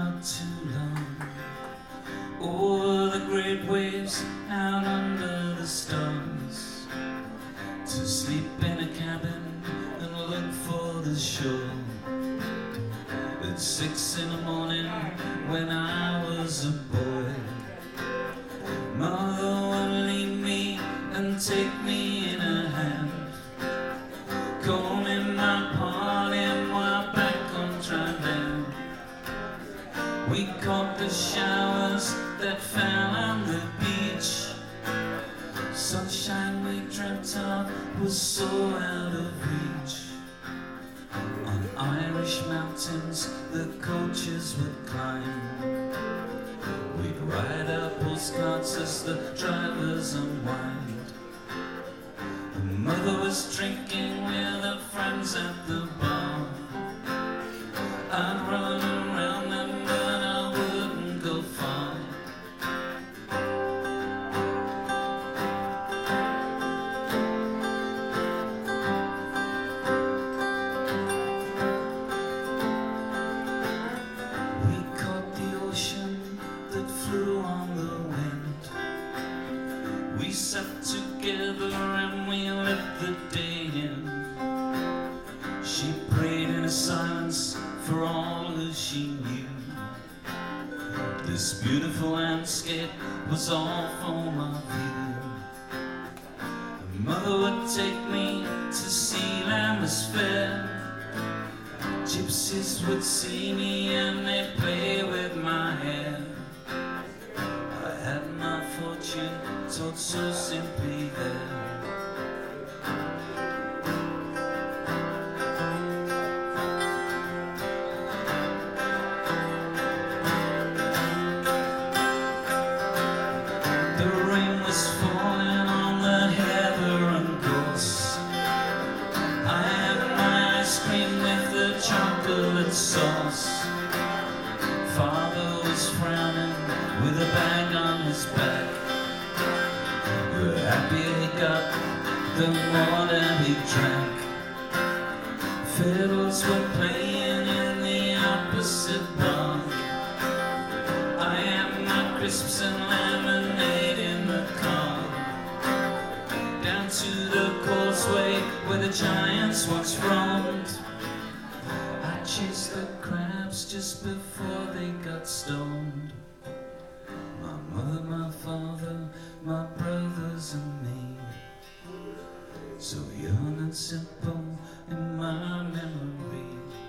not too long. Over the great waves, out under the stars, to sleep in a cabin and look for the shore. At 6 in the morning, when I was a boy, Mother would leave me and take me in her hand, combing my party while back on dry land. We caught the showers that fell on the beach. Sunshine we dreamt of was so out of reach. On Irish mountains the coaches would climb. We'd write our postcards as the drivers unwind. And Mother was drinking with her friends at the bar. I'd run around them but I wouldn't go far. We caught the ocean that flew on the wind. We sat together and we let the day in. She prayed in a silence for all who she knew. This beautiful landscape was all for my view. Mother would take me to see Lammas Fair. Gypsies would see me and they'd play with my hair. I had my fortune told so simply there. The rain was falling on the heather and gorse. I had my ice cream with the chocolate sauce. Father was frowning with a bag on his back. The happier he got, the more that he drank. Fiddles were playing in the opposite bar. I had my crisps and lemonade in the car. Down to the causeway where the giants once roamed. I chased the crabs just before they got stoned. My mother, my father, my brothers and me, so young and simple in my memory.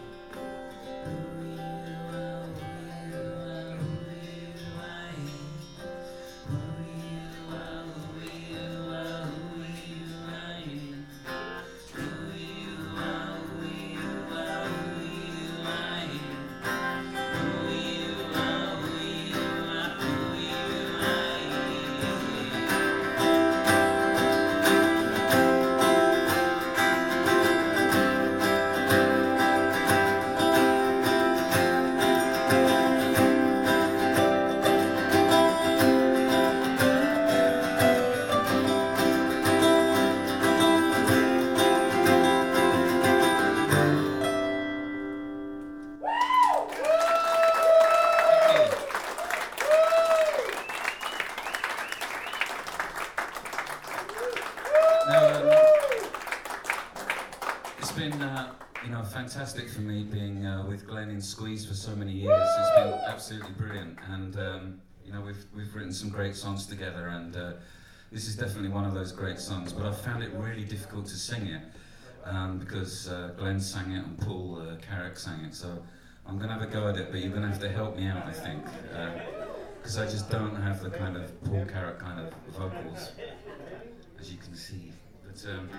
It's been, fantastic for me being with Glenn in Squeeze for so many years. It's been absolutely brilliant, and we've written some great songs together, and this is definitely one of those great songs. But I found it really difficult to sing it because Glenn sang it and Paul Carrick sang it. So I'm going to have a go at it, but you're going to have to help me out, I think, because I just don't have the kind of Paul Carrick kind of vocals, as you can see. But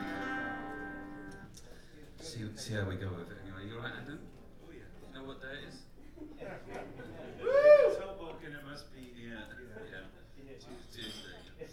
see how we go with it. Anyway, you all right, Adam? Oh yeah. You know what day it is? Yeah. It's Hoboken, it must be. Yeah. Tuesday.